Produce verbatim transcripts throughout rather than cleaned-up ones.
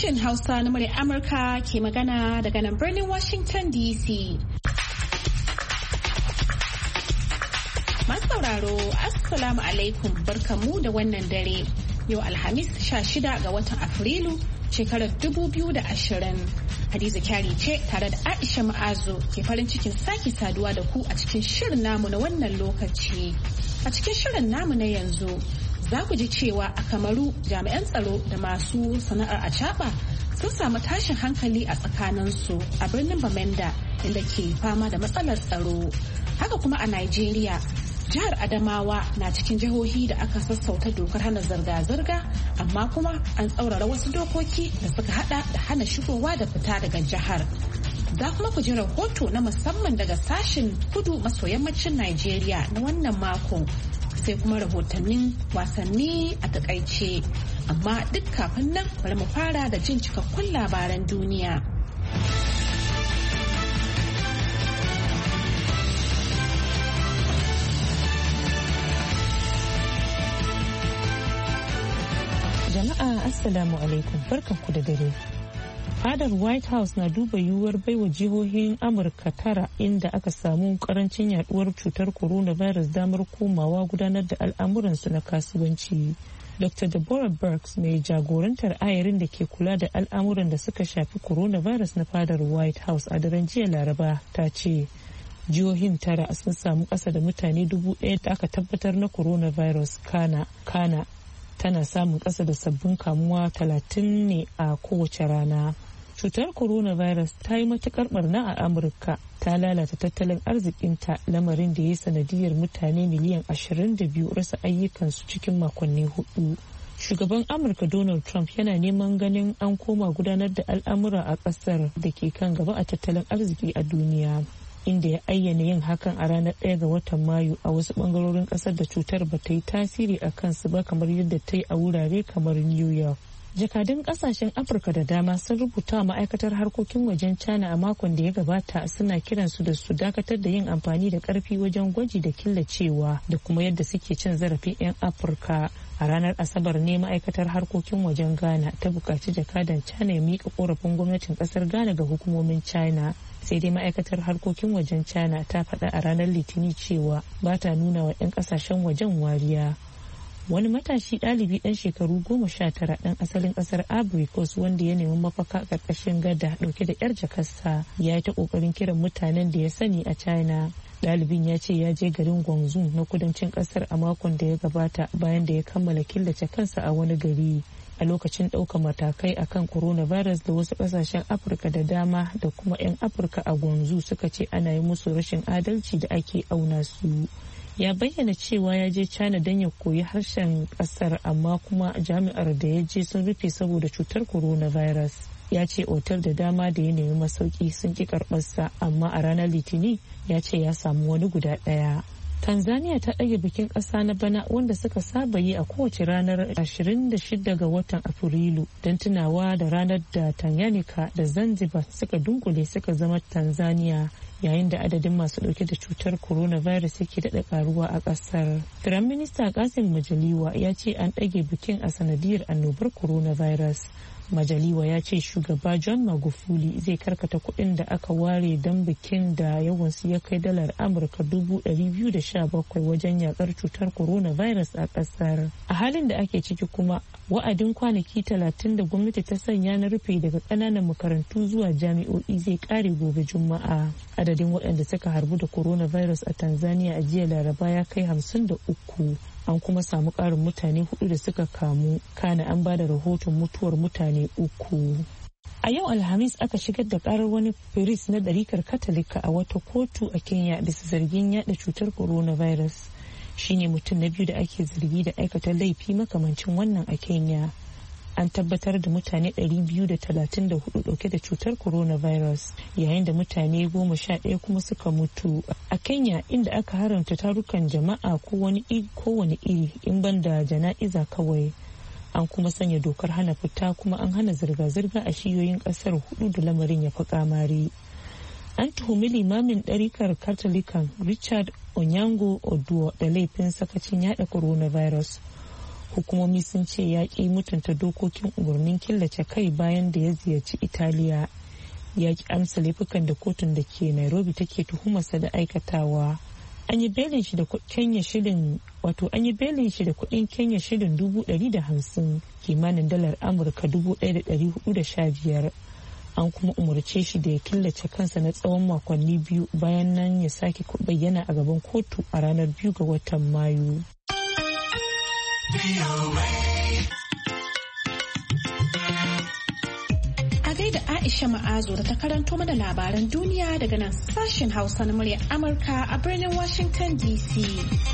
Sashen Hausa na muryar Amurka ke magana daga nan birnin Washington D C. Masu sauraro, Assalamu alaikum, barkamu da wannan dare. Yau Alhamis sha shida ga watan Afrilu shekarar dubu biyu da ashirin. Hadiza Kyari ce tare da Aisha Ma'azu ke farin cikin sake saduwa da ku a cikin shirin namu na wannan lokaci. A cikin shirin namu na yanzu za ku ji cewa a Kamaru jami'an tsaro da masu sana'ar acaɓa sun samu tashin hankali a tsakaninsu a birnin Bamenda inda ke fama da matsalar tsaro. Haka kuma a Najeriya, jihar Adamawa na cikin jihohi da aka sassauta dokar hana zirga-zirga, amma kuma an tsaurara wasu dokoki da suka hada da hana shigowa da fita daga jihar. Za kuma ku ji rahoto na musamman daga sashen kudu maso yammacin Najeriya na wannan mako. Sai kuma rahotannin wasanni a takaice, amma duk kafin nan bari mu fara da jin cikakkun labaran duniya. Jama'a Assalamu alaikum, barkanku da dare. Fadar White House na duba yiwuwar baiwa jihohin Amurka tara inda aka samu karancin yaduwar cutar coronavirus damar komawa gudanar da al'amuransu na kasuwanci. Doctor Deborah Birx, mai jagorantar ayarin da ke kula da al'amuran da suka shafi coronavirus na fadar White House a daren jiya Laraba, ta ce jihohin tara sun samu ƙasa da mutane dubu ɗaya da aka tabbatar na coronavirus. Kana kana tana samun ƙasa da sabbin kamuwa talatin ne a kowace rana. Cutar coronavirus ta yi matukar barna a Amurka, ta lalata tattalin arzikinta, lamarin da ya yi sanadiyar mutane miliyan ashirin da biyu rasa ayyukansu cikin makonni hudu. Shugaban Amurka Donald Trump yana neman ganin an koma gudanar da al'amura a ƙasar da ke kan gaba a tattalin arziki a duniya, inda ya ayyana yin hakan a ranar ɗaya ga watan Mayu a wasu ɓangarorin ƙasar da cutar ba ta yi tasiri a kansu ba kamar yadda ta yi a wurare kamar New York. Jakadun kasashen Afirka da dama sun rubuta wa ma'aikatar harkokin wajen China a makon da ya gabata, suna kiransu da su dakatar da yin amfani da karfi wajen gwaji da killacewa da kuma yadda suke cin zarafin 'yan Afirka. A ranar Asabar ne ma'aikatar harkokin wajen Ghana ta buƙaci jakadan China ya miƙa korafin gwamnatin ƙasar Ghana ga hukumomin China. Sai dai ma'aikatar harkokin wajen China ta faɗa a ranar Litinin cewa ba ta nuna wa 'yan ƙasashen wajen wariya. Wani matashi ɗalibi ɗan shekaru goma sha tara ɗan asalin ƙasar Ivory Coast wanda ya nemi mafaka ƙarƙashin gada ɗauke da 'yar jakarsa ya yi ta ƙoƙarin kiran mutanen da ya sani a China. Ɗalibin ya ce ya je garin Guangzhou na kudancin ƙasar a makon da ya gabata bayan da ya kammala killace kansa a wani gari. A lokacin ɗaukar matakai akan coronavirus da wasu ƙasashen Afirka da dama da kuma 'yan Afirka a Guangzhou suka ce ana yi musu rashin adalci da ake auna su. Ya bayyana cewa ya je China don ya koyi harshen kasar, amma kuma jami'ar da ya je sun rufe saboda cutar coronavirus. Ya ce otal da dama da ya nemi masauki sun ki karɓarsa, amma a ranar Litinin ya ce ya samu wani guda ɗaya. Tanzania ta ɗage bikin ƙasa na bana wanda suka saba yi a kowace ranar ashirin da shida ga watan Afrilu don tunawa da ranar da Tanganyika da Zanzibar suka dunkule suka zama Tanzania, yayin da adadin masu ɗauke da cutar coronavirus yake daɗa karuwa a ƙasar. Firayim Minista Kassim Majaliwa ya ce an ɗage bikin a sanadiyar annobar coronavirus. Majaliwa ya ce shugaba John Magufuli zai karkata kuɗin da aka ware don bikin da yawansu ya kai dalar Amurka dubu ɗari biyu da sha bakwai wajen yakar cutar coronavirus a ƙasar. A halin da ake ciki kuma, wa'adin kwanaki talatin da gwamnati ta sanya na rufe daga ƙananan makarantu zuwa jami'o'i zai ƙare gobe Juma'a. Adadin waɗanda suka harbu da coronavirus a Tanzania a jiya Laraba ya kai hamsin da uku. An kuma samu ƙarin mutane hudu da suka kamu, kana an ba da rahoton mutuwar mutane uku. A yau Alhamis aka shigar da karar wani firist na ɗarikar Katolika a wata kotu a Kenya bisa zargin yada cutar coronavirus. Shine mutum na biyu da ake zargi da aikata laifi makamancin wannan a Kenya. An tabbatar da mutane ɗari biyu da talatin da hudu ɗauke da cutar coronavirus, yayin da mutane goma sha ɗaya kuma suka mutu. A Kenya, inda aka haramta tarukan jama'a ko wani kowane iri in ban da jana'iza kawai. An kuma sanya dokar hana fita kuma an hana zirga-zirga a shiyoyin ƙasar hudu da lamarin ya fi kamari. An tuhumi limamin ɗarikar Katolikan Richard Onyango Oduo da laifin sakacin yada coronavirus. hukumomi sun ce ya ƙi mutunta dokokin umarnin killace kai bayan da ya ziyarci Italiya. Ya ƙi amsa laifukan da kotun da ke Nairobi take tuhumarsa da aikatawa. An yi belin shi da Kenya shilin wato an yi belin shi da kuɗin Kenya shilin dubu ɗari da hamsin, kimanin dalar Amurka dubu ɗaya da ɗari hudu da sha biyar. An kuma umarce shi da ya killace kansa na tsawon makonni biyu, bayan nan ya sake bayyana a gaban kotu a ranar biyu ga watan Mayu. A gaida Aisha Ma'azu da ta karanto mana labaran duniya daga nan sashen Hausa na muryar Amurka a birnin Washington D C.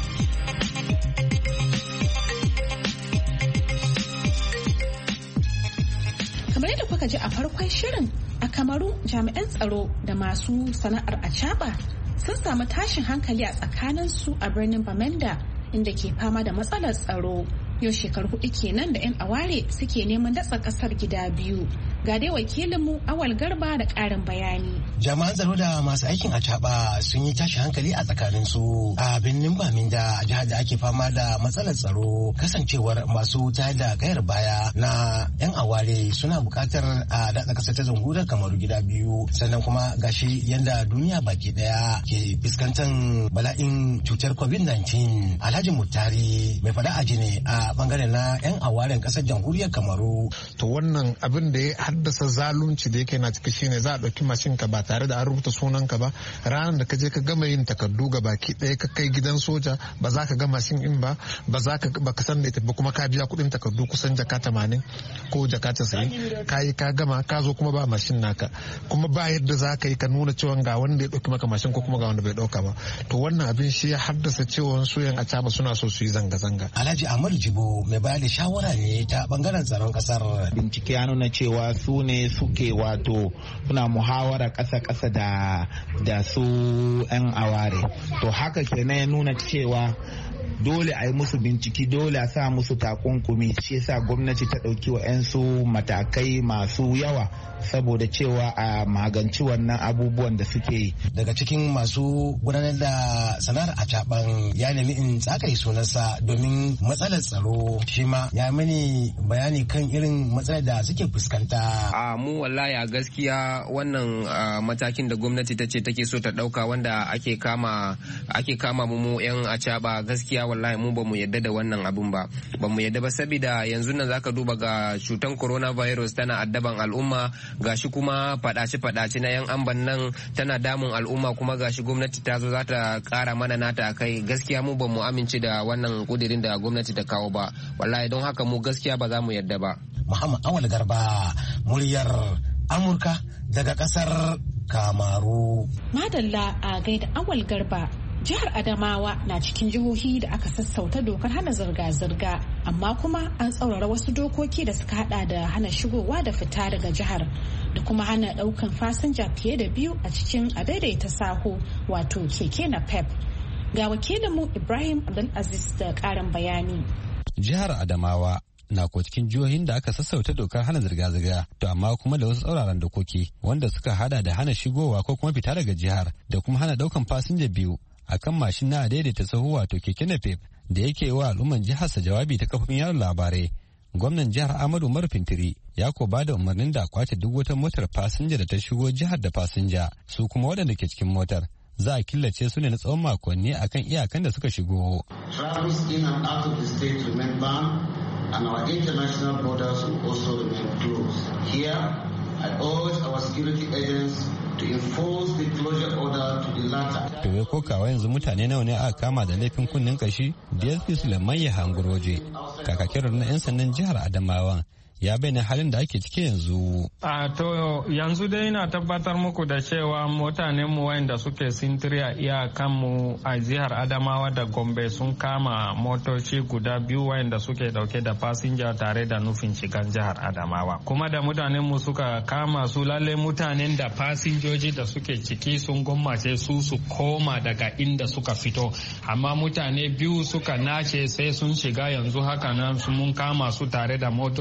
Kamar yadda kuka ji a farkon shirin, a Kamaru jami'an tsaro da masu sana'ar acaba sun samu tashin hankali a tsakaninsu a birnin Bamenda, inda ke fama da matsalar tsaro. Yau shekaru hudu kenan da 'yan aware suke neman datsa kasar gida biyu. Ga dai wakilinmu Awal Garba da ƙarin bayani. Jami'an tsaro da masu aikin acaba sun yi tashi hankali a tsakanin su a birnin Baminda, jihar da ake fama da matsalar tsaro, kasancewar masu tayar da kayar baya na 'yan aware suna buƙatar a datsa kasar ta jamhuriyar Kamaru gida biyu. Sannan kuma gashi yanda duniya baki daya ke fuskantar bala'in cutar covid nineteen. Alhaji Muttari mai faɗa aji ne a bangaren na 'yan awaren kasar jamhuriyar Kamaru. To wannan abin da ya haddasa zalunci da yake na ciki shine za a ɗauki mashin ka ba tare da an rubuta sunan ka ba, ranar da ka je ka gama yin takardu ga baki ɗaya ka kai gidan soja ba za ka ga mashin in ba ba za ka ba ka san da ita ba, kuma ka biya kuɗin takardu kusan jaka tamanin ko jaka tasa'in, ka yi ka gama ka zo kuma ba mashin naka, kuma ba yadda za ka yi ka nuna cewa ga wanda ya ɗauki maka mashin ko kuma ga wanda bai ɗauka ba. To wannan abin shi ya haddasa cewa su yan acaba suna so su yi zanga-zanga. Alhaji Ahmad Jibo mai bayar da shawara ne ta bangaren tsaron kasar. Bincike ya nuna cewa su ne suke wato suna muhawara ƙasa-ƙasa da da su 'yan aware. To haka kenan ya nuna cewa dole a yi musu binciki, dole a sa musu takunkumi. Shi yasa gwamnati ta ɗauki wa 'yansu matakai masu yawa saboda cewa a maganci wannan abubuwan da suke yi. Daga cikin masu gudanar da sana'ar acaban ya nemi in tsakai sunansa domin matsalar tsaro. Shi ma ya mini bayani kan irin matsalar da suke fuskanta. A mu wallahi a gaskiya wannan matakin da gwamnati ta ce take so ta ɗauka, wanda ake kama ake kama mu mu 'yan acaba, gaskiya wallahi mu ba mu yadda da wannan abun ba ba mu yadda ba saboda yanzu nan zaka duba ga cutan coronavirus tana addaban al'umma, gashi kuma fadace fadace na yan amban nan tana damun al'umma, kuma gashi gwamnati ta zo za ta kara mana nata akai. Gaskiya mu ba mu amince da wannan kudirin da gwamnati ta kawo ba wallahi, don haka mu gaskiya ba za mu yadda ba. Muhammad Awal Garba, muryar Amurka daga kasar Kamaru. Madalla a gaida Awal Garba. Jihar Adamawa na cikin jihohi da aka sassauta dokar hana zirga-zirga, amma kuma an tsaurara wasu dokoki da suka hada da hana shigowa da fita daga jihar da kuma hana daukan fasinja fiye da biyu a cikin adaidaita saho wato keke na pep. Ga wakilinmu Ibrahim Abdulaziz da karin bayani. Jihar Adamawa na ko cikin jihohin da aka sassauta dokar hana zirga-zirga, to amma kuma da wasu tsauraran dokoki wanda suka hada da hana shigowa ko kuma fita daga jihar da kuma hana daukan fasinja biyu akan mashin na daidaita sahu wato keke napep da yake wa al'umman jihar sa jawabi ta kafofin yaran labarai. Gwamnan jihar Ahmadu Umar Fintiri ya ko ba da umarnin da kwace duk wata motar fasinja da ta shigo jihar da fasinja, su kuma waɗanda ke cikin motar za a killace su ne na tsawon makonni akan iyakan da suka shigo. Travels in and out of the state remain banned and our international borders will also remain closed. Here I urge our security agents to enforce the closure order to the latter. To ko kawai yanzu mutane nawa ne aka kama da laifin kunnen kashi? D S P Suleiman Yahanguroje, kakakin na 'yan sandan jihar Adamawa, ya bayyana halin da ake ciki yanzu. A to yanzu dai na tabbatar muku da cewa mutanen mu wayanda suke sintiri a iyakan mu a jihar Adamawa da Gombe sun kama motoci guda biyu wayanda suke dauke da fasinja tare da nufin shigan jihar Adamawa. Kuma da mutanen mu suka kama su, lalle mutanen da fasinjoji da suke ciki sun gwammace su su koma daga inda suka fito. Amma mutane biyu suka nace sai sun shiga yanzu haka nan mun kama su tare da motocin din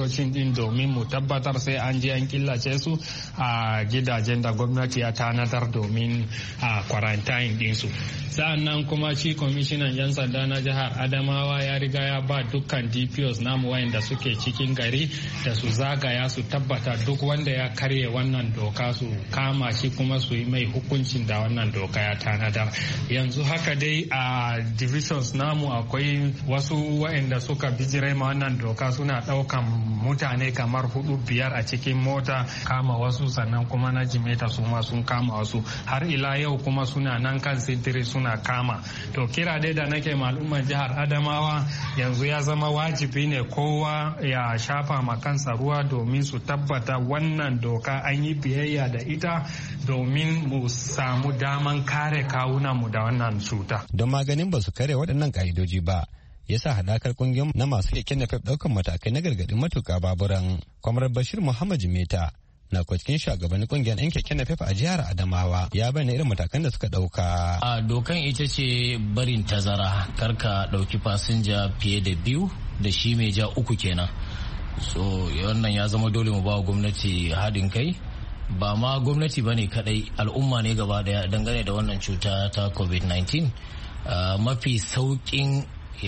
din domin mu tabbatar sai an je an killace su a gidajen da gwamnati ya tanadar domin a quarantine dinsu. Sa'annan kuma shi kwamishinan 'yan sanda na jihar Adamawa ya riga ya ba dukkan D P Os namu wayanda suke cikin gari da su zagaya su tabbata duk wanda ya karye wannan doka su kama shi kuma su yi mai hukuncin da wannan doka ya tanadar. Yanzu haka dai a divisions namu akwai wasu wayanda suka bijire ma wannan doka suna daukan mutane kamar hudu biyar a cikin mota kama wasu, sannan kuma na Jimeta su ma sun kama wasu, har ila yau kuma suna nan kan sintiri suna kama. To kira dai da nake al'ummar jihar Adamawa yanzu ya zama wajibi ne kowa ya shafa ma kansa ruwa domin su tabbata wannan doka an yi biyayya da ita domin mu samu daman kare kawunanmu da wannan cuta. Don maganin ba su kare waɗannan ƙa'idoji ba, ya sa haɗakar ƙungiyar na masu keken napep ɗaukan matakai na gargaɗin matuƙa baburan. Kwamar Bashir Muhammad Jimeta na cikin shugabannin ƙungiyar 'yan keken napep a jihar Adamawa ya bayyana irin matakan da suka ɗauka. A dokan ita ce barin tazara, karka ɗauki fasinja fiye da biyu da shi mai ja uku kenan. So wannan ya zama dole mu ba wa gwamnati haɗin kai. Ba ma gwamnati ba ne kadai, al'umma ne gaba daya dangane da wannan cuta ta covid nineteen. Uh, mafi saukin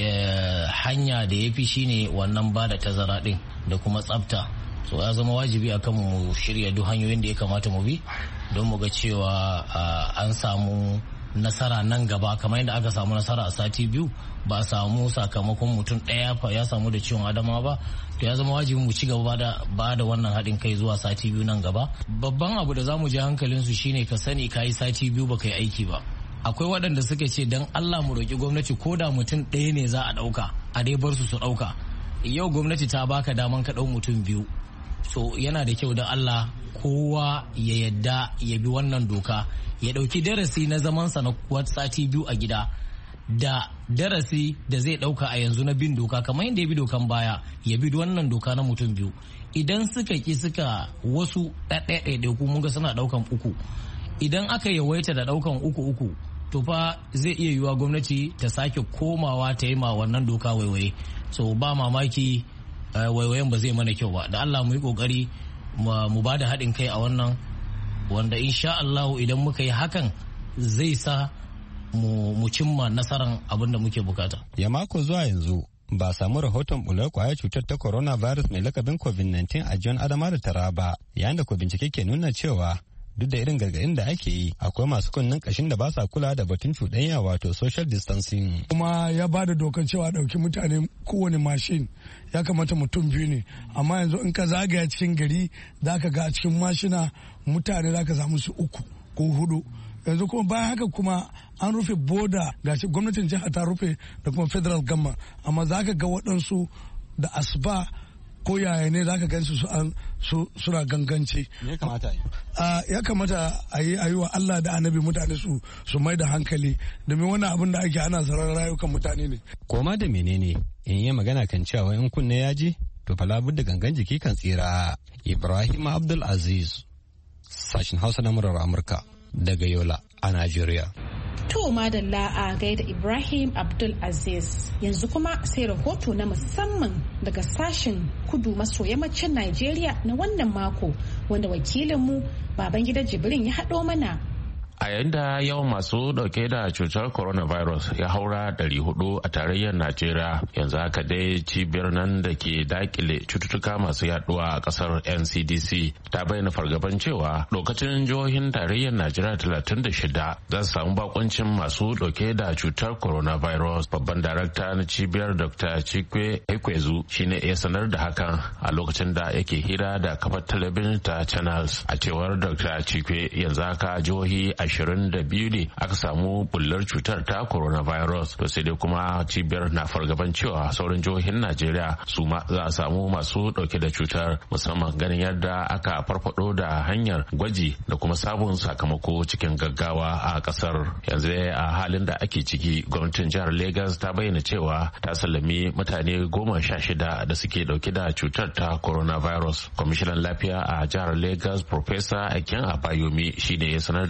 uh, hanya da ya fi shine wannan ba da tazara din da kuma tsafta. So ya zama wajibi akan mu shirya duk hanyoyin da ya kamata mu bi don mu ga cewa uh, an samu nasara nan gaba, kamar yadda aka samu nasara a sati biyu ba a samu sakamakon mutum ɗaya ya samu da ciwon adama ba. To ya zama wajibi mu ci gaba da ba da wannan haɗin kai zuwa sati biyu nan gaba. Babban abu da za mu ji hankalin su shine ka sani ka yi sati biyu ba ka yi aiki ba. Akwai waɗanda suka ce don Allah mu roƙi gwamnati ko da mutum ɗaya ne za a ɗauka a dai bar su su ɗauka. Yau gwamnati ta baka daman ka ɗau mutum biyu. So yana da kyau da Allah kowa ya yadda ya bi wannan doka, ya ɗauki darasi na zamansa na sati biyu a gida da darasi da zai dauka a yanzu na bin doka, kamar yadda ya bi dokan baya ya bi wannan doka na mutum biyu. Idan suka ki suka wasu ɗaiɗaiɗaiɗaiku mun ga suna daukan uku, idan aka yawaita da daukan uku uku to fa zai iya yiwuwa gwamnati ta sake komawa ta yi ma wannan doka waiwaye. So ba mamaki waiwayen ba zai mana kyau ba. Da Allah mu yi kokari mu ba da haɗin kai a wannan, wanda insha Allah idan muka yi hakan zai sa mu cimma nasarar abin da muke bukata. Ya mako zuwa yanzu ba samu rahoton bular kwayar cutar ta coronavirus mai lakabin covid nineteen a John Adama da Taraba, yayin da ko bincike ke nuna cewa duk da irin gargaɗin da ake yi akwai masu kunnen kashin da ba sa kula da batun cuɗanya wato social distancing. Kuma ya ba da dokar cewa ɗauki mutane kowane mashin ya kamata mutum biyu ne, amma yanzu in ka zagaya cikin gari za ka ga a cikin mashina mutane za ka samu su uku ko hudu. Yanzu kuma bayan haka kuma an rufe boda, gashi gwamnatin jihar ta rufe da kuma federal gama, amma za ka ga waɗansu da asuba ko yaya ne za ka gan su suna ganganci. Ya kamata a yi a yi wa Allah da annabi mutane su su mai da hankali, domin wannan abin da ake ana zarar rayukan mutane ne. Koma da menene in yi magana kan cewa in kunne ya ji to fa da gangan jiki kan tsira. Ibrahim Abdul Aziz, sashin Hausa na murar Amurka daga Yola a Najeriya. To madalla a gaida Ibrahim Abdul Aziz. Yanzu kuma sai rahoto na musamman daga sashen kudu maso yammacin Najeriya na wannan mako, wanda wakilinmu Babangida Jibrin ya haɗo mana. A yayin da yawan masu dauke da cutar coronavirus ya haura ɗari hudu a tarayyar Najeriya, yanzu haka dai cibiyar nan da ke dakile cututtuka masu yaduwa a kasar N C D C ta bayyana fargaban cewa lokacin jihohin tarayyar Najeriya talatin da shida za su samu bakuncin masu dauke da cutar coronavirus. Babban darakta na cibiyar Doctor Chikwe Ekwezu shine ya sanar da hakan a lokacin da yake hira da kafar talabijin ta Channels. A cewar Doctor Chikwe, yanzu haka jihohi ashirin da biyu ne aka samu bullar cutar ta coronavirus, to sai dai kuma cibiyar na fargaban cewa sauran jihohin Najeriya su ma za a samu masu dauke da cutar, musamman ganin yadda aka farfado da hanyar gwaji da kuma sabon sakamako cikin gaggawa a kasar. Yanzu a halin da ake ciki, gwamnatin jihar Lagos ta bayyana cewa ta sallami mutane goma sha shida da suke dauke da cutar ta coronavirus. Kwamishinan lafiya a jihar Lagos Professor Akin Abayomi shi ne ya sanar da hakan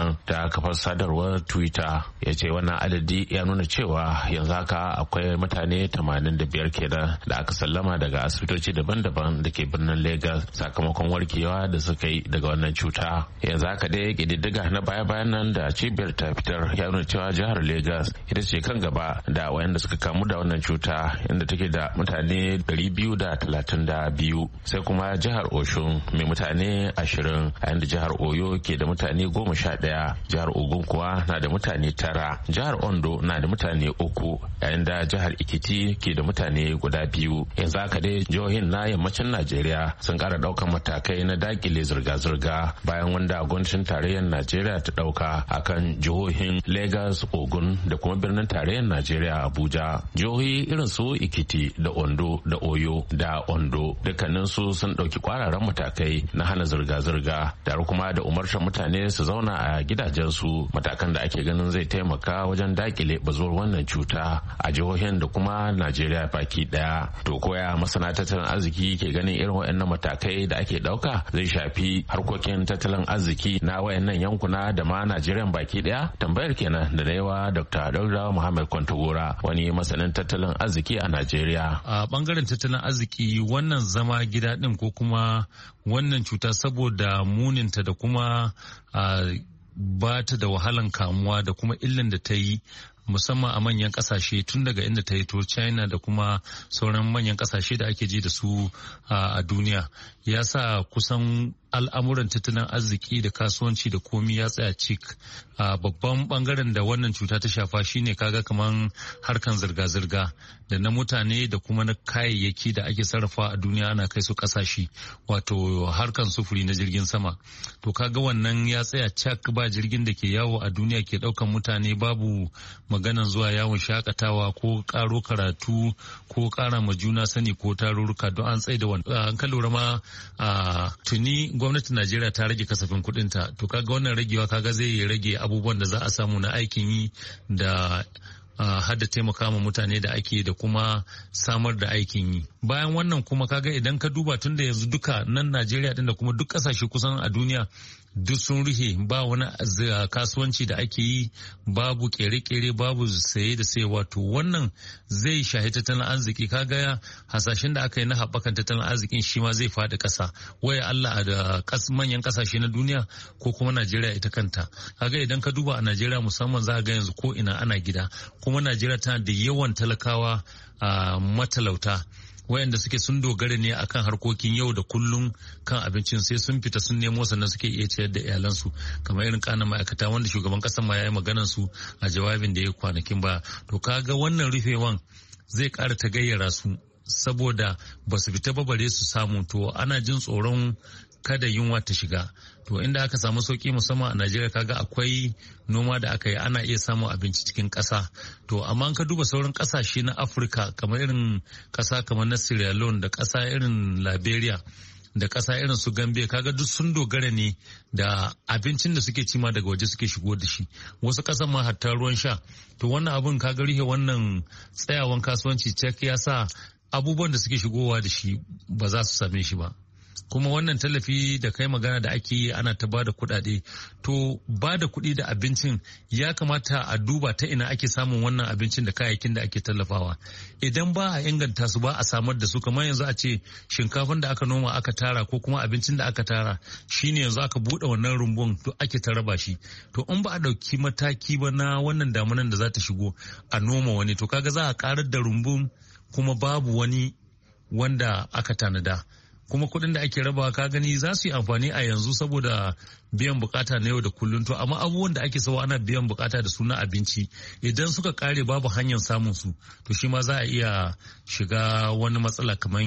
kenan ta kafar sadarwar Twitter ya ce wannan adadi ya nuna cewa yanzu haka akwai mutane tamanin da biyar kenan da aka sallama daga asibitoci daban-daban da ke birnin Lagos sakamakon warkewa da suka yi daga wannan cuta. Yanzu haka dai kididdiga na baya-bayan nan da cibiyar ta fitar ya nuna cewa jihar Lagos ita ce kan gaba da wayanda suka kamu da wannan cuta inda take da mutane ɗari biyu da talatin da biyu, sai kuma jihar Oshun mai mutane ashirin a yanda jihar Oyo ke da mutane goma sha ɗaya, jihar Ogun kuwa na da mutane tara, jihar Ondo na da mutane uku yayin da jihar Ekiti ke da mutane guda biyu. Yanzu haka dai jihohin na yammacin Najeriya sun kara daukan matakai na dakile zirga-zirga bayan wanda gwamnatin tarayyar Najeriya ta dauka akan jihohin Lagos, Ogun da kuma birnin tarayyar Najeriya Abuja. Jihohi irin su Ekiti da Ondo da Oyo da Ondo dukkanin su sun dauki kwararan matakai na hana zirga-zirga tare kuma da umartar mutane su zauna a gidajensu, matakan da ake ganin zai taimaka wajen dakile bazuwar wannan cuta a jihohin da kuma Najeriya baki daya. To koya masana tattalin arziki ke ganin irin waɗannan matakai da ake dauka zai shafi harkokin tattalin arziki na wayannan yankuna da ma Najeriya baki daya? Tambayar kenan da na yawa Dr. Dauda Muhammad Kwantagora, wani masanin tattalin arziki a Najeriya. A bangaren tattalin arziki wannan zama gida din ko kuma wannan cuta saboda muninta da kuma ba ta da wahalan kamuwa da kuma illan da ta yi musamman a manyan kasashe tun daga inda ta yi to China da kuma sauran manyan kasashe da ake ji da su a duniya ya sa kusan al'amuran tattalin arziki da kasuwanci da komi ya tsaya cik. Babban bangaren da wannan cuta ta shafa shine kaga kaman harkan zirga-zirga da na mutane da kuma na kayayyaki da ake sarrafa a duniya ana kai su kasashe, wato harkan sufuri na jirgin sama. To kaga wannan ya tsaya cak, ba jirgin da ke yawo a duniya ke daukan mutane, babu maganan zuwa yawon shakatawa ko karo karatu ko kara ma juna sani ko tarurruka don an tsaye da wani. An ka lura ma tuni gwamnatin Najeriya ta rage kasafin kudinta, to kaga wannan ragewa kaga zai rage abubuwan da za a samu na aikin yi da Uh, har da taimaka ma mutane da ake da kuma samar da aikin yi. Bayan wannan kuma kaga idan ka duba tun da yanzu duka nan Najeriya din da kuma duk kasashe kusan a duniya duk sun rihe, ba wani kasuwanci da ake yi, babu kere-kere, babu saye da sayarwa. To wannan zai shahi tattalin arziki. Kaga hasashen da aka yi na haɓakan tattalin arzikin shi ma zai faɗi ƙasa, waya Allah a da manyan ƙasashe na duniya ko kuma Najeriya ita kanta. Kaga idan ka duba a Najeriya musamman za ga yanzu ko ina ana gida, kuma Najeriya tana da yawan talakawa a matalauta wayanda suke sun dogara ne akan harkokin yau da kullum kan abincin, sai sun fita sun nemo sannan suke iya ciyar da iyalansu, kamar irin kanan ma'aikata wanda shugaban kasan ma ya yi maganar su a jawabin da ya kwanakin ba. To kaga wannan rufewan zai ƙara ta gayyara su saboda ba su fita babare su samu, to ana jin tsoron kada yunwa ta shiga. To inda aka samu sauki musamman a Najeriya kaga akwai noma da aka yi, ana iya samun abinci cikin ƙasa. To amma ka duba sauran ƙasashe na Afirka kamar irin ƙasa kamar na Sierra Leone da ƙasa irin Liberia da ƙasa irin su Gambia, kaga duk sun dogara ne da abincin da suke cima daga waje suke shigo da shi, wasu ƙasan ma hatta ruwan sha. To wannan abin kaga rihe wannan tsayawan kasuwanci cek ya sa abubuwan da suke shigowa da shi ba za su same shi ba. Kuma wannan tallafi da kai magana da ake yi ana ta bada kuɗaɗe, to bada kuɗi da abincin ya kamata a duba ta ina ake samun wannan abincin da kayayyakin da ake tallafawa. Idan ba a inganta su, ba a samar da su, kamar yanzu a ce shinkafin da aka noma aka tara ko kuma abincin da aka tara shine yanzu aka buɗe wannan rumbun to ake ta raba shi. To in ba a ɗauki mataki ba na wannan damunan da za ta shigo a noma wani, to kaga za a ƙarar da rumbun kuma babu wani wanda aka tanada. Kuma kuɗin da ake rabawa ka gani za su yi amfani a yanzu saboda biyan bukata na yau da kullum. To amma abubuwan da ake sawa ana biyan bukata da su na abinci, idan suka kare babu hanyar samun su, to shi ma za a iya shiga wani matsala kamar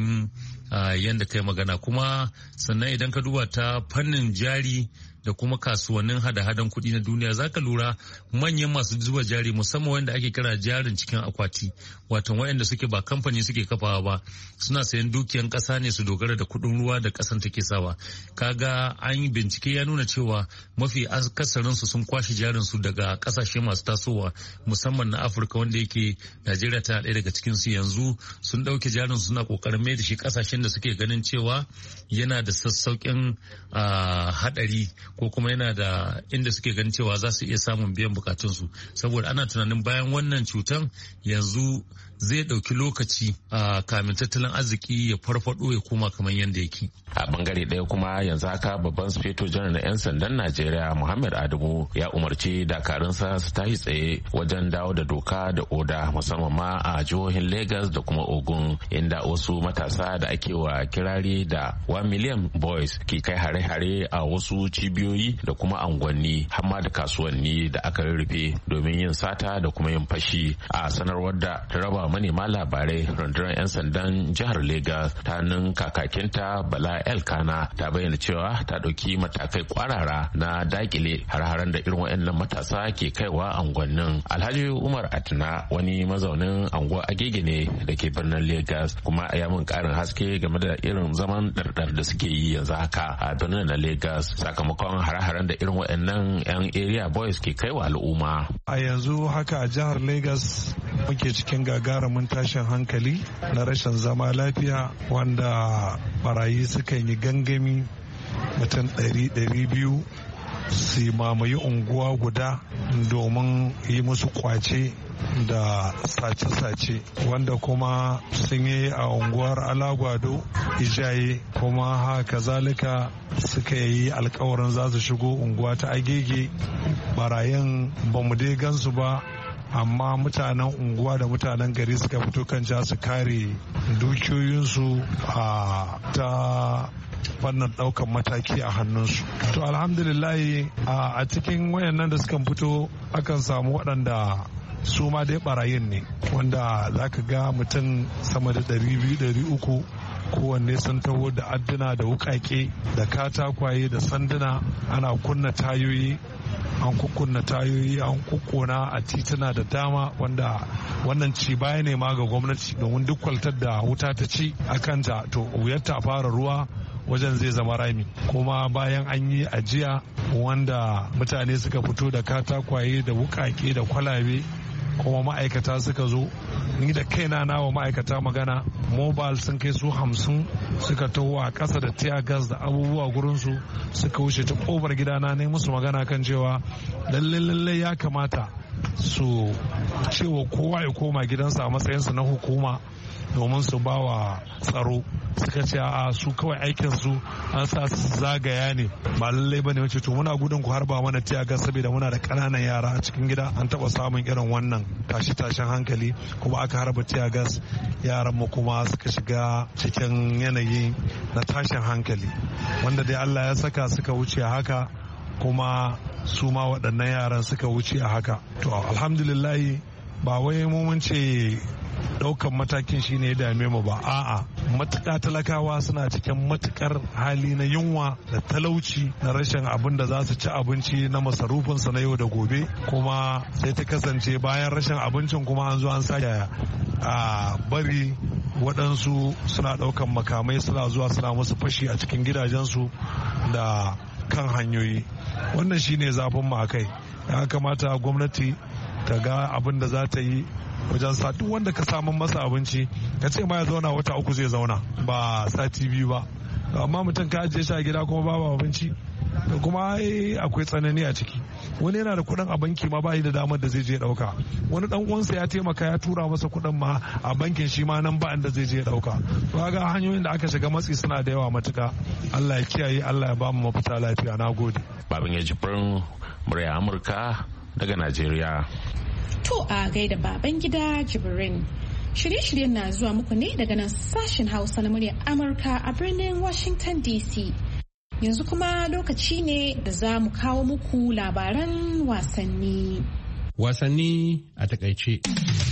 yadda kai magana. Kuma sannan idan ka duba ta fannin jari da kuma kasuwannin hada-hadan kuɗi na duniya, za ka lura manyan masu zuba jari musamman wanda ake kira jarin cikin akwati, wato wayanda suke ba kamfani suke kafawa ba, suna sayan dukiyan ƙasa ne su dogara da kuɗin ruwa da ƙasan take sawa. Kaga an yi bincike ya nuna cewa mafi akasarin su sun kwashe jarin su daga ƙasashe masu tasowa musamman na Afirka, wanda yake Najeriya tana ɗaya daga cikin su. Yanzu sun ɗauke jarin su suna ƙoƙarin mai da shi ƙasashen da suke ganin cewa yana da sassauƙin haɗari ko kuma yana da inda suke ganin cewa za su iya samun biyan bukatunsu, saboda ana tunanin bayan wannan cutan yanzu zai ɗauki lokaci a kamin tattalin arziki ya farfado ya koma kamar yadda yake. A bangare ɗaya kuma yanzu haka babban sufeto janar na 'yan sandan Najeriya Muhammad Adamu ya umarci dakarunsa su tashi tsaye wajen dawo da doka da oda musamman ma a jihohin Lagos da kuma Ogun, inda wasu matasa da ake wa kirari da one million boys ke kai hare-hare a wasu cibiyoyi da kuma angwanni hamma da kasuwanni da aka rurrufe domin yin sata da kuma yin fashi. A sanarwar da ta raba manema labarai, rundunar 'yan sandan jihar Lagos ta nan kakakinta Bala Elkana ta bayyana cewa ta ɗauki matakai kwarara na dakile har-haren da irin waɗannan matasa ke kaiwa angwannin. Alhaji Umar Atina wani mazaunin anguwa Agege ne da ke birnin Lagos, kuma ya mun karin haske game da irin zaman ɗarɗar da suke yi yanzu haka a birnin na Lagos sakamakon har-haren da irin waɗannan 'yan area boys ke kaiwa al'umma. A yanzu haka a jihar Lagos muke cikin gagarumin tashin hankali na rashin zama lafiya, wanda barayi sukan yi gangami mutum ɗari ɗari biyu su mamaye unguwa guda domin yi musu kwace da sace-sace, wanda kuma sun yi a unguwar Alagwado Ijaye, kuma haka zalika suka yi alkawarin za su shigo unguwa ta Agege. Barayin ba mu dai gansu ba, amma mutanen unguwa da mutanen gari suka fito kan ja su kare dukiyoyinsu a ta fannin daukan mataki a hannunsu. To alhamdulillahi a cikin wayannan da suka fito akan samu waɗanda su ma dai barayin ne, wanda za ka ga mutum sama da ɗari biyu ɗari uku kowanne sun taho da adduna da wukake da katakwaye da sanduna, ana kunna tayoyi an kukkunna tayoyi an kukkuna a tituna da dama, wanda wannan ci baya ne ma ga gwamnati, domin duk kwaltar da wuta ta ci a kanta to wuyar ta fara ruwa wajen zai zama rami. Kuma bayan an yi ajiya wanda mutane suka fito da katakwaye da wukake da kwalabe, kuma ma'aikata suka zo, ni da kaina na wa ma'aikata magana, mobile sun kai su hamsin suka taho a ƙasa da tear gas da abubuwa gurinsu suka wuce ta ƙofar gidana, ne musu magana kan cewa lallai lallai ya kamata su cewa kowa ya koma gidansa a matsayinsu na hukuma domin su ba wa tsaro. Suka ce a su kawai aikin su an sa su zagaya ne, ba lallai bane wace to muna gudun ku harba mana tiyaga saboda muna da ƙananan yara a cikin gida. An taba samun irin wannan tashi tashin hankali kuma aka harba tiyagas, yaran mu kuma suka shiga cikin yanayi na tashin hankali, wanda dai Allah ya saka suka wuce haka, kuma su ma waɗannan yaran suka wuce a haka. To alhamdulillahi ba wai mun ce daukan matakin shine ya dame mu ba, a'a matuƙa talakawa suna cikin matukar hali na yunwa da talauci na rashin abin da za su ci abinci na masarufinsa na yau da gobe, kuma sai ta kasance bayan rashin abincin kuma an zo an sake a bari waɗansu suna ɗaukan makamai suna zuwa suna musu fashi a cikin gidajensu da kan hanyoyi. Wannan shine zafin mu akai. Ya kamata gwamnati ta ga abin da za ta yi wajen sa duk wanda ka samun masa abinci ka ce ma ya zauna wata uku zai zauna ba sati biyu ba, amma mutum ka ajiye shi a gida kuma babu abinci da kuma akwai tsanani a ciki. Wani yana da kuɗin a banki ma ba da damar da zai je ɗauka, wani dan uwansa ya taimaka ya tura masa kuɗin ma a bankin shi ma nan ba inda zai je ɗauka. To ga hanyoyin da aka shiga matsi suna da yawa matuka. Allah ya kiyaye, Allah ya ba mu mafita lafiya. Na gode. Babin ya jibrin murya Amurka daga Najeriya. To a gaida baban gida Jibrin. Shirye-shiryen na zuwa muku ne daga nan sashen Hausa na muryar Amurka a birnin Washington D C. Yanzu kuma lokaci ne da za mu kawo muku labaran wasanni. Wasanni a takaice.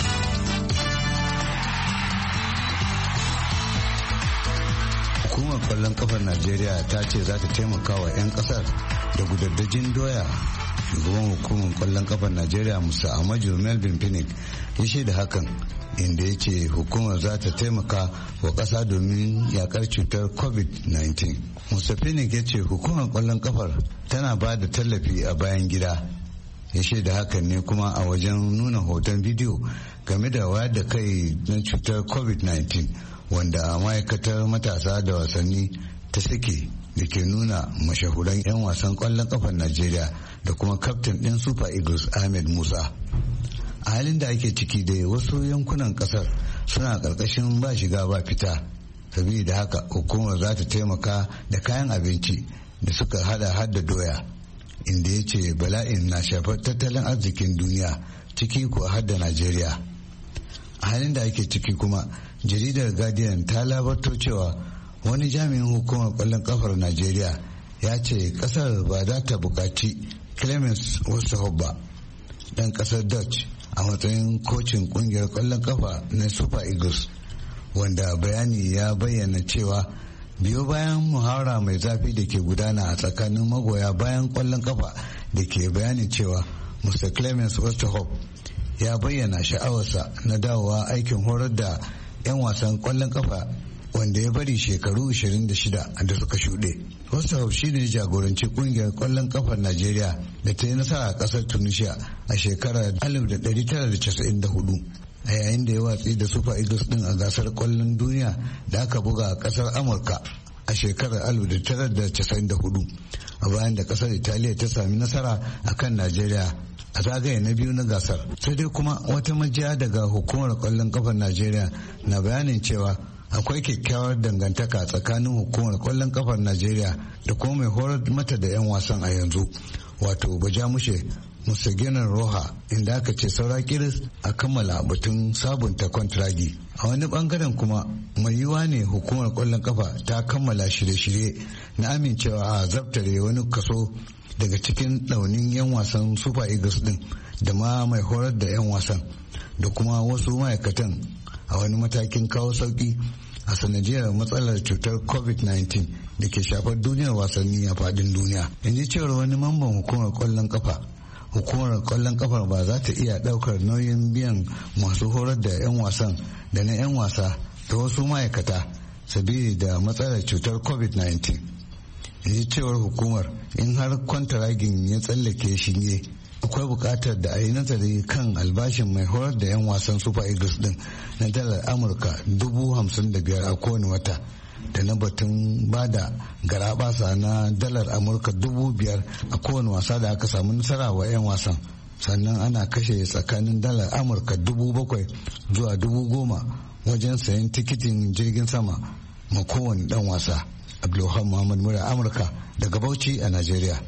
Hukumar kwallon kafar Najeriya ta ce za ta taimaka wa 'yan kasar da gudaddajin doya. Shugaban hukumar kwallon kafar Najeriya Musa Amaju Melvin Pinnick ya shaida hakan, inda ya ce hukumar za ta taimaka wa ƙasa domin yakar cutar covid nineteen. Musa Pinnick ya ce hukumar kwallon kafar tana ba da tallafi a bayan gida. Ya shaida hakan ne kuma a wajen nuna hoton bidiyo game da wayar da kai na cutar covid nineteen wanda ma'aikatar matasa da wasanni ta sake da ke nuna mashahuran 'yan wasan kwallon kafar Najeriya da kuma kaftin ɗin Super Eagles Ahmed Musa. A halin da ake ciki da wasu yankunan kasar suna ƙarƙashin ba shiga ba fita, saboda haka hukumar za ta taimaka da kayan abinci da suka hada hadda doya, inda ya ce bala'in na shafar tattalin arzikin duniya ciki ko hadda Najeriya. A halin da ake ciki kuma jaridar Guardian ta labarto cewa wani jami'in hukumar kwallon kafar Najeriya ya ce kasar ba za ta bukaci Clemens Westerhoff ba, dan kasar Dutch, a matsayin kocin kungiyar kwallon kafa na Super Eagles, wanda bayani ya bayyana cewa biyo bayan muhawara mai zafi da ke gudana a tsakanin magoya bayan kwallon kafa da ke bayanin cewa Mister Clemens Westerhoff ya bayyana sha'awarsa na dawowa aikin horar da 'yan wasan kwallon kafa wanda ya bari shekaru ashirin da shida da suka shuɗe. Westerhoff shi ne jagoranci kungiyar kwallon kafar Najeriya da ta yi nasara a ƙasar Tunisia a shekarar alif tara casa'in da hudu, a yayin da ya watsi da Super Eagles din a gasar kwallon duniya da aka buga a ƙasar Amurka a shekarar alif tara casa'in da hudu, a bayan da ƙasar Italiya ta sami nasara a kan Najeriya a zagaye na biyu na gasar. Sai dai kuma wata majiya daga hukumar kwallon kafar Najeriya na bayanin cewa akwai kyakkyawar dangantaka tsakanin hukumar kwallon kafar Najeriya da kuma mai horar mata da 'yan wasan a yanzu, wato bajamushe Musagenan Roha, inda aka ce saura kiris a kammala batun sabunta kwantiragi. A wani bangaren kuma mai yiwuwa ne hukumar kwallon kafa ta kammala shirye-shirye na amincewa a zabtare wani kaso daga cikin daunin 'yan wasan Super Eagles din da ma mai horar da 'yan wasan da kuma wasu ma'aikatan a wani matakin kawo sauki a sanadiyar matsalar cutar covid nineteen da ke shafar duniyar wasanni a fadin duniya. Yanzu cewar wani mamban hukumar kwallon kafa, hukumar kwallon kafar ba za ta iya daukar nauyin biyan masu horar da 'yan wasan da na 'yan wasa da wasu ma'aikata sabili da matsalar cutar covid nineteen. Yanzu cewar hukumar in har kwantaragin ya tsallake shi ne, akwai bukatar da a yi nazari kan albashin mai horar da 'yan wasan Super Eagles din na dalar Amurka dubu hamsin da biyar a kowane wata, da na batun bada garabasa na dalar Amurka dubu biyar a kowane wasa da aka samu nasara wa 'yan wasan. Sannan ana kashe tsakanin dalar Amurka dubu bakwai zuwa dubu goma wajen sayan tikitin jirgin sama ma kowane dan wasa. Abdulwahab Muhammad, murya Amurka daga Bauchi a Najeriya.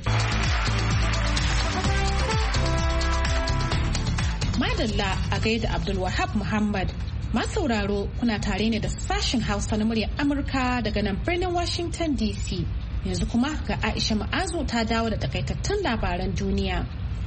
Madalla a gaida Abdulwahab Muhammad. Masauraro kuna tare ne da sashen Hausa na muryar Amurka daga nan birnin Washington D C. Yanzu kuma ga Aisha Ma'azu ta dawo da takaitattun labaran duniya.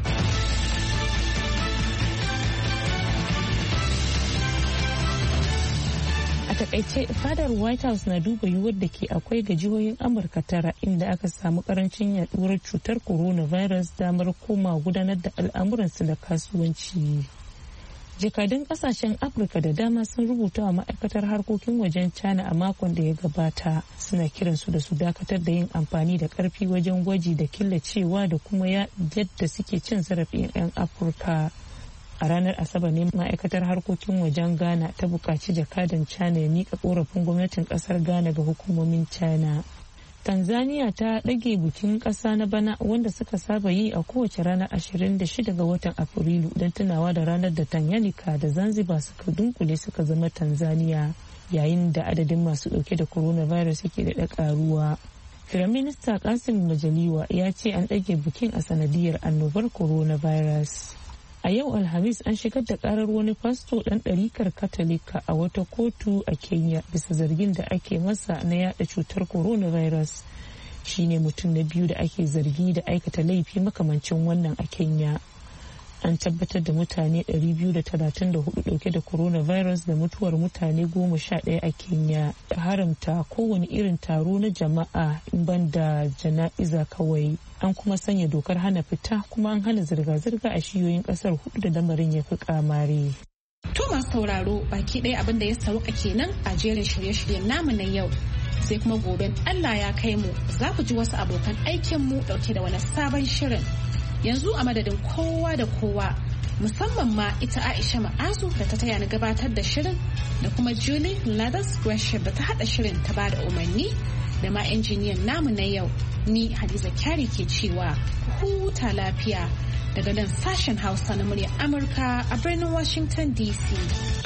A takaice fadar White House na duba yiwuwar da ke akwai ga jihohin Amurka tara inda aka samu karancin yaduwar cutar coronavirus damar koma gudanar da al'amuransu da kasuwanci. Jakadun kasashen Afirka da dama sun rubuta wa ma'aikatar harkokin wajen China a makon da ya gabata, suna kiransu da su dakatar da yin amfani da karfi wajen gwaji da killacewa da kuma yadda suke cin zarafin 'yan Afirka. A ranar Asabar ne ma'aikatar harkokin wajen Ghana ta buƙaci jakadan China ya miƙa ƙorafin gwamnatin ƙasar Ghana ga hukumomin China. Tanzania ta ɗage bikin ƙasa na bana wanda suka saba yi a kowace ranar ashirin da shida ga watan Afrilu don tunawa da ranar da Tanganyika da Zanzibar suka dunkule suka zama Tanzania, yayin da adadin masu ɗauke da coronavirus yake da ƙaruwa. Firaminista Kasim Majaliwa ya ce an ɗage bikin a sanadiyar annobar coronavirus. A yau Alhamis an shigar da karar wani fasto ɗan ɗarikar Katolika a wata kotu a Kenya bisa zargin da ake masa na yada cutar coronavirus. Shi ne mutum na biyu da ake zargi da aikata laifi makamancin wannan a Kenya. An tabbatar da mutane ɗari biyu da talatin da hudu ɗauke da coronavirus da mutuwar mutane goma sha ɗaya a Kenya, da haramta kowane irin taro na jama'a in ban da jana'iza kawai. An kuma sanya dokar hana fita kuma an hana zirga-zirga a shiyoyin kasar hudu da lamarin ya fi kamare. To masu sauraro baki ɗaya abin da ya sauka kenan a jerin shirye-shiryen namu na yau. Sai kuma gobe Allah ya kai mu za ku ji wasu abokan aikinmu ɗauke da wani sabon shirin. Yanzu a madadin kowa da kowa musamman ma ita Aisha Ma'azu da ta taya ni gabatar da shirin da kuma Julie Lathers Gresham da ta haɗa shirin ta bada umarni. da ma injiniyan namu na yau. Ni Hadiza Kyari ke cewa huta lafiya daga nan sashen Hausa na muryar Amurka a birnin Washington D C.